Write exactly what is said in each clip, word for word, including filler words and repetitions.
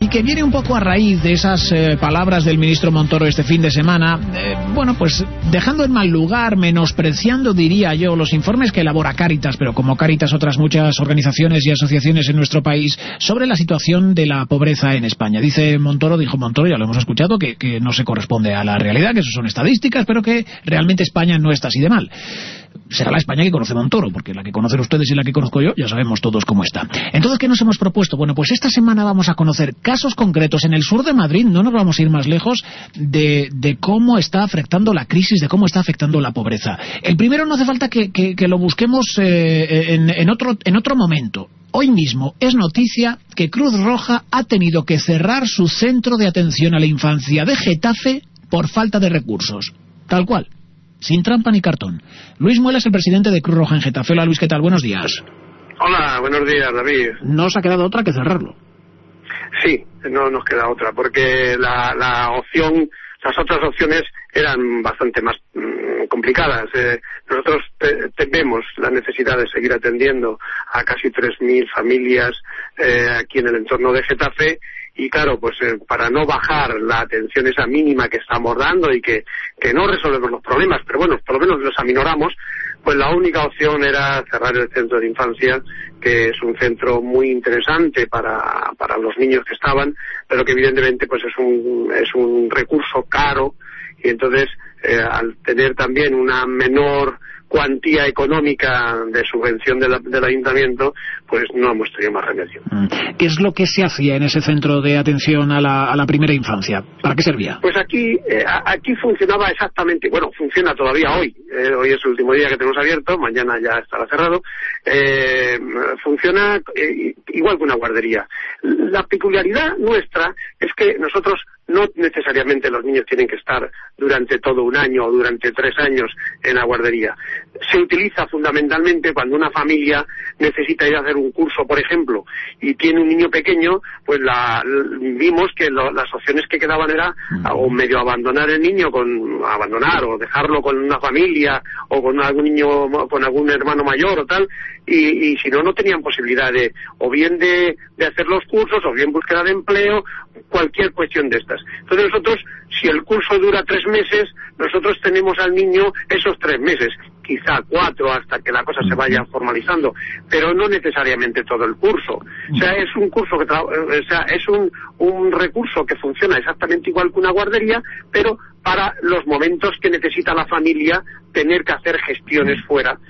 y que viene un poco a raíz de esas eh, palabras del ministro Montoro este fin de semana, eh, bueno, pues dejando en mal lugar, menospreciando, diría yo, los informes que elabora Cáritas, pero como Cáritas otras muchas organizaciones y asociaciones en nuestro país, sobre la situación de la pobreza en España. Dice Montoro, dijo Montoro, ya lo hemos escuchado, que, que no se corresponde a la realidad, que eso son estadísticas, pero que realmente España no está así de mal. Será la España que conoce Montoro, porque la que conocen ustedes y la que conozco yo, ya sabemos todos cómo está. Entonces, ¿qué nos hemos propuesto? Bueno, pues esta semana vamos a conocer casos concretos en el sur de Madrid, no nos vamos a ir más lejos, de, de cómo está afectando la crisis, de cómo está afectando la pobreza. El primero no hace falta que, que, que lo busquemos eh, en, en, otro, en otro momento. Hoy mismo es noticia que Cruz Roja ha tenido que cerrar su centro de atención a la infancia de Getafe por falta de recursos. Tal cual. Sin trampa ni cartón. Luis Muela es el presidente de Cruz Roja en Getafe. Hola Luis, ¿qué tal? Buenos días. Hola, buenos días, David. No os ha quedado otra que cerrarlo. Sí, no nos queda otra, porque la, la opción, las otras opciones eran bastante más mmm, complicadas. Eh, nosotros te, te vemos la necesidad de seguir atendiendo a casi tres mil familias eh, aquí en el entorno de Getafe. Y claro, pues eh, para no bajar la atención esa mínima que estamos dando y que, que no resolvemos los problemas, pero bueno, por lo menos los aminoramos, pues la única opción era cerrar el centro de infancia, que es un centro muy interesante para, para los niños que estaban, pero que evidentemente pues es un, es un recurso caro, y entonces eh, al tener también una menor cuantía económica de subvención de la, del ayuntamiento, pues no hemos tenido más remedio. ¿Qué es lo que se hacía en ese centro de atención a la, a la primera infancia? ¿Para qué servía? Pues aquí eh, aquí funcionaba exactamente, bueno, funciona todavía hoy, eh, hoy es el último día que tenemos abierto, mañana ya estará cerrado, eh, funciona eh, igual que una guardería. La peculiaridad nuestra es que nosotros no necesariamente los niños tienen que estar durante todo un año o durante tres años en la guardería. Se utiliza fundamentalmente cuando una familia necesita ir a hacer un curso, por ejemplo, y tiene un niño pequeño, pues la, vimos que lo, las opciones que quedaban era o medio abandonar el niño, con abandonar o dejarlo con una familia o con algún niño, con algún hermano mayor o tal, y, y si no, no tenían posibilidad de, o bien de, de hacer los cursos, o bien búsqueda de empleo, cualquier cuestión de estas. Entonces nosotros, si el curso dura tres meses, nosotros tenemos al niño esos tres meses, quizá cuatro, hasta que la cosa se vaya formalizando, pero no necesariamente todo el curso. O sea, es un curso que tra- o sea, es un, un recurso que funciona exactamente igual que una guardería, pero para los momentos que necesita la familia tener que hacer gestiones fuera,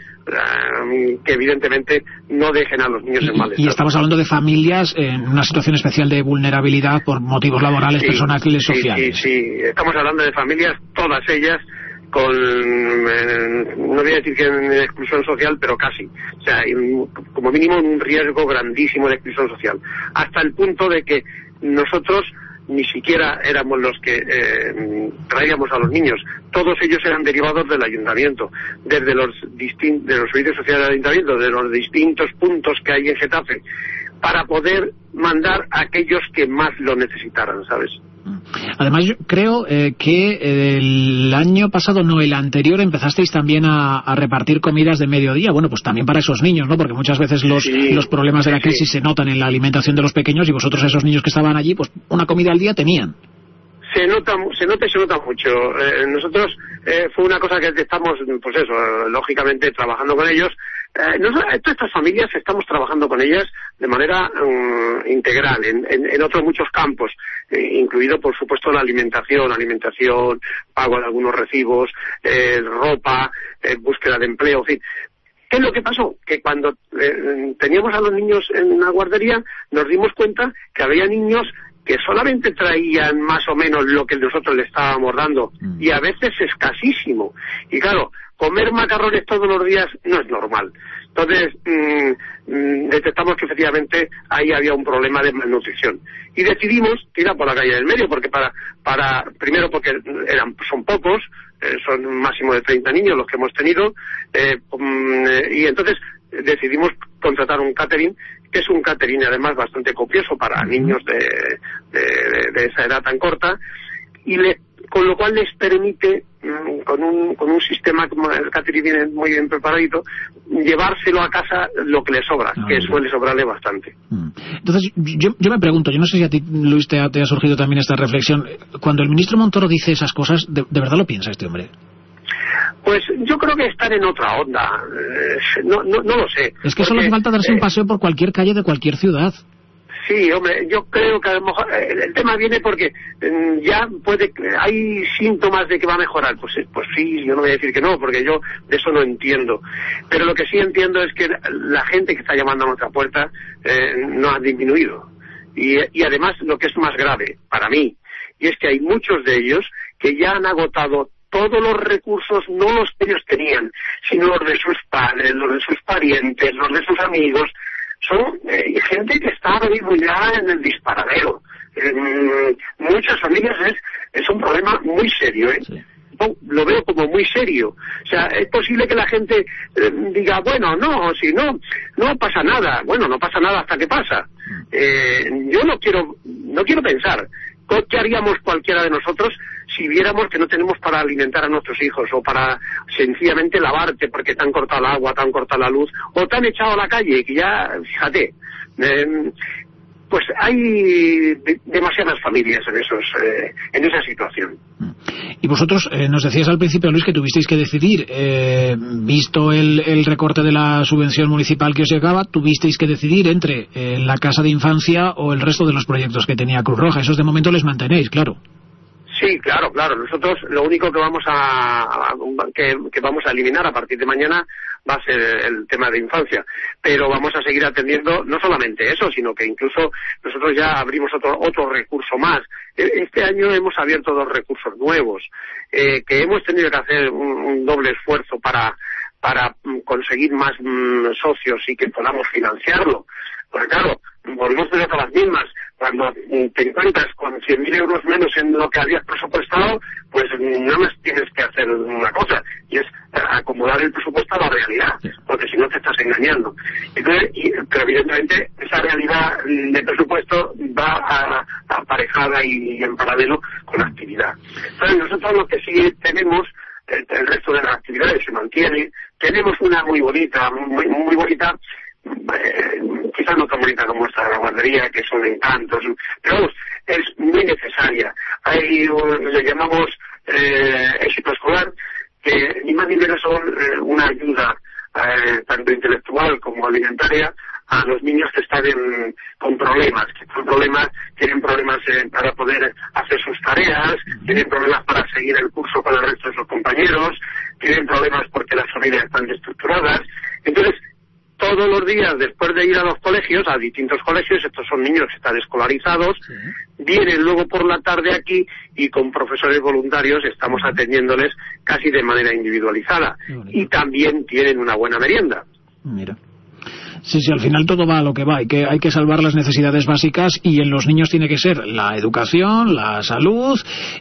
que evidentemente no dejen a los niños en mal estado. Y estamos hablando de familias en una situación especial de vulnerabilidad por motivos laborales, sí, personales, sí, sociales. Sí, sí, estamos hablando de familias, todas ellas, con, eh, no voy a decir que en exclusión social, pero casi. O sea, como mínimo un riesgo grandísimo de exclusión social. Hasta el punto de que nosotros ni siquiera éramos los que eh, traíamos a los niños. Todos ellos eran derivados del ayuntamiento, desde los distin- de los servicios sociales del ayuntamiento, de los distintos puntos que hay en Getafe, para poder mandar a aquellos que más lo necesitaran, ¿sabes? Además, yo creo eh, que el año pasado, no, el anterior, empezasteis también a, a repartir comidas de mediodía. Bueno, pues también para esos niños, ¿no? Porque muchas veces los, sí, los problemas de la crisis sí. se notan en la alimentación de los pequeños, y vosotros, esos niños que estaban allí, pues una comida al día tenían. Se nota, se nota y se nota mucho. Eh, nosotros eh, fue una cosa que estamos, pues eso, lógicamente trabajando con ellos. Eh, nosotros, todas estas familias estamos trabajando con ellas de manera um, integral, en, en, en otros muchos campos, eh, incluido por supuesto la alimentación, alimentación, pago de algunos recibos, eh, ropa, eh, búsqueda de empleo, en fin. ¿Qué es lo que pasó? Que cuando eh, teníamos a los niños en la guardería, nos dimos cuenta que había niños que solamente traían más o menos lo que nosotros le estábamos dando, y a veces escasísimo. Y claro, comer macarrones todos los días no es normal. Entonces, mmm, mmm, detectamos que efectivamente ahí había un problema de malnutrición. Y decidimos tirar por la calle del medio, porque para, para primero porque eran, son pocos, eh, son un máximo de treinta niños los que hemos tenido, eh, um, y entonces decidimos contratar un catering, que es un catering además bastante copioso para niños de, de, de esa edad tan corta, y le, con lo cual les permite, con un con un sistema como el catering viene muy bien preparadito, llevárselo a casa lo que le sobra, ah, que suele sobrarle bastante. Entonces, yo, yo me pregunto, yo no sé si a ti, Luis, te ha, te ha surgido también esta reflexión, cuando el ministro Montoro dice esas cosas, ¿de, de verdad lo piensa este hombre? Pues yo creo que están en otra onda, eh, no, no, no lo sé. Es que porque, solo hace falta darse eh, un paseo por cualquier calle de cualquier ciudad. Sí, hombre, yo creo que a lo mejor el, el tema viene porque eh, ya puede, hay síntomas de que va a mejorar. Pues, pues sí, yo no voy a decir que no, porque yo de eso no entiendo. Pero lo que sí entiendo es que la gente que está llamando a nuestra puerta eh, no ha disminuido. Y, y además lo que es más grave para mí, y es que hay muchos de ellos que ya han agotado todos los recursos, no los que ellos tenían, sino los de sus padres, los de sus parientes, los de sus amigos. Son eh, gente que está ahora mismo ya en el disparadero. En muchas familias es, es un problema muy serio, ¿eh? Sí. No, lo veo como muy serio. O sea, es posible que la gente eh, diga, bueno, no, si no, no pasa nada. Bueno, no pasa nada hasta que pasa. Eh, yo no quiero, no quiero pensar qué haríamos cualquiera de nosotros si viéramos que no tenemos para alimentar a nuestros hijos o para sencillamente lavarte porque te han cortado el agua, te han cortado la luz o te han echado a la calle, que ya, fíjate, eh, pues hay de, demasiadas familias en esos eh, en esa situación. Y vosotros, eh, nos decías al principio, Luis, que tuvisteis que decidir, eh, visto el, el recorte de la subvención municipal que os llegaba, tuvisteis que decidir entre eh, la casa de infancia o el resto de los proyectos que tenía Cruz Roja. Esos de momento les mantenéis, claro. Sí, claro, claro. Nosotros lo único que vamos a, a que, que vamos a eliminar a partir de mañana va a ser el tema de infancia, pero vamos a seguir atendiendo no solamente eso, sino que incluso nosotros ya abrimos otro otro recurso más. Este año hemos abierto dos recursos nuevos eh, que hemos tenido que hacer un, un doble esfuerzo para para conseguir más mm, socios y que podamos financiarlo. Porque claro, volvemos a las mismas. Cuando te encuentras con cien mil euros menos en lo que habías presupuestado, pues nada más tienes que hacer una cosa, y es acomodar el presupuesto a la realidad, porque si no te estás engañando. Entonces, y, pero evidentemente esa realidad de presupuesto va a, a aparejada y, y en paralelo con la actividad. Entonces nosotros lo que sí tenemos, el, el resto de las actividades se mantiene, tenemos una muy bonita, muy, muy bonita, Eh, quizás no tan bonita como esta de la guardería, que son encantos, pero vamos, es muy necesaria. Hay, le llamamos eh, éxito escolar, que ni más ni menos son eh, una ayuda eh, tanto intelectual como alimentaria a los niños que están en, con problemas, que con problemas tienen problemas eh, para poder hacer sus tareas, tienen problemas para seguir el curso con el resto de sus compañeros, tienen problemas porque las familias están desestructuradas. Entonces, todos los días, después de ir a los colegios, a distintos colegios, estos son niños que están escolarizados, sí. Vienen luego por la tarde aquí y con profesores voluntarios estamos atendiéndoles casi de manera individualizada. Y también tienen una buena merienda. Mira. Sí, sí, al final todo va a lo que va. Hay que, hay que salvar las necesidades básicas y en los niños tiene que ser la educación, la salud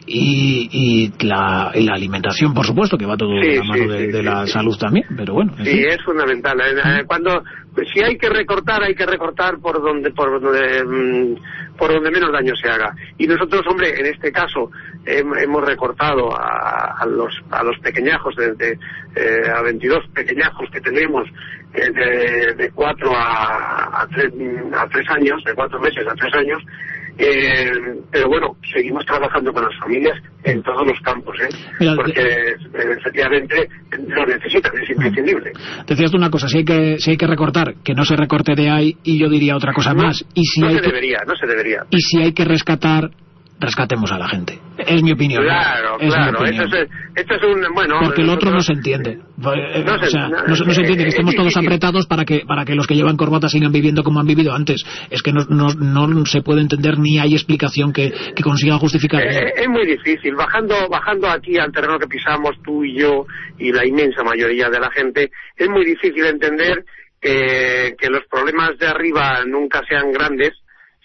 y, y, la, y la alimentación, por supuesto, que va todo sí, de la mano sí, de, sí, de la sí, salud sí. también, pero bueno. Sí, fin. Es fundamental. Eh, cuando pues, si hay que recortar, hay que recortar por donde por donde mmm, por donde menos daño se haga. Y nosotros, hombre, en este caso eh, hemos recortado a, a los a los pequeñajos, desde eh, a veintidós pequeñajos que tenemos eh, de, de cuatro a, a, tres, a tres años, de cuatro meses a tres años, eh, pero bueno, seguimos trabajando con las familias en todos los campos, ¿eh? Mira, porque eh, efectivamente lo necesitan, es imprescindible. Decías tú una cosa, si hay que si hay que recortar, que no se recorte de ahí, y yo diría otra cosa no, más. Y si no hay se que, debería, no se debería. Y si hay que rescatar, rescatemos a la gente. Es mi opinión. Claro, es claro. Esto es, esto es un, bueno... Porque el otro no se entiende. No se, o sea, no, no, no se entiende que estemos todos apretados para que para que los que llevan corbata sigan viviendo como han vivido antes. Es que no, no, no se puede entender ni hay explicación que, que consiga justificar eso. Eh, es muy difícil. Bajando bajando aquí al terreno que pisamos tú y yo y la inmensa mayoría de la gente, es muy difícil entender que, que los problemas de arriba nunca sean grandes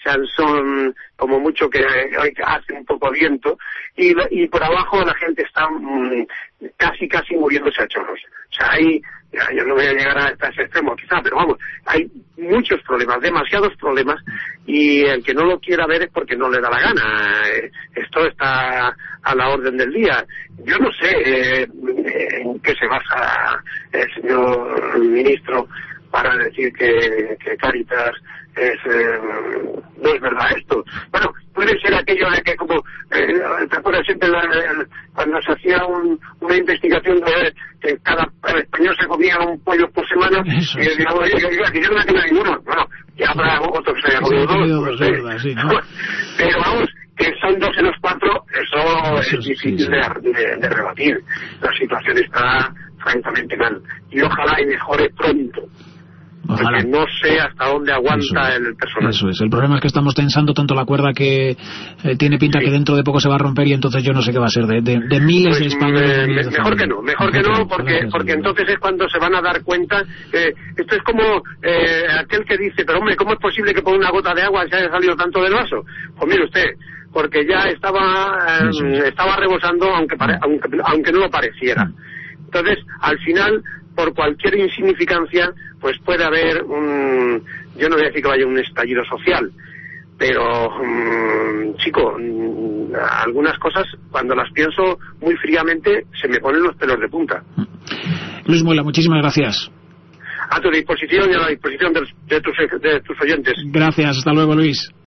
sean, son como mucho que hace un poco viento, y, y por abajo la gente está mmm, casi casi muriéndose a chorros. O sea, hay, ya, yo no voy a llegar a ese extremo quizá, pero vamos, hay muchos problemas, demasiados problemas, y el que no lo quiera ver es porque no le da la gana. Esto está a la orden del día. Yo no sé eh, en qué se basa el señor ministro para decir que, que Cáritas es, eh, no es verdad esto. Bueno, puede ser aquello de que como, eh, te acuerdas siempre la, el, cuando se hacía un, una investigación de que cada español se comía un pollo por semana, eso, y decía, oye, que yo no me queda ninguno. Bueno, ya habrá otro que se haya comido dos, no sé. Verdad, sí, ¿no? Pero vamos, que son dos en los cuatro, eso, eso es difícil sí, sí. De, de, de rebatir. La situación está francamente mal. Y ojalá y mejore pronto. Ojalá. Porque no sé hasta dónde aguanta eso, el personal. Eso es. El problema es que estamos tensando tanto la cuerda que eh, tiene pinta sí. que dentro de poco se va a romper, y entonces yo no sé qué va a ser de, de, de miles pues de españoles. Me, miles me, de mejor que no, mejor que no, porque gracias, porque entonces es cuando se van a dar cuenta. Eh, esto es como eh, aquel que dice, pero hombre, ¿cómo es posible que por una gota de agua se haya salido tanto del vaso? Pues mire usted, porque ya estaba eh, estaba rebosando, aunque, pare, aunque aunque no lo pareciera. Entonces, al final, por cualquier insignificancia, pues puede haber un, yo no voy a decir que vaya un estallido social, pero, um, chico, um, algunas cosas, cuando las pienso muy fríamente, se me ponen los pelos de punta. Luis Muela, muchísimas gracias. A tu disposición y a la disposición de, de, tus, de tus oyentes. Gracias, hasta luego, Luis.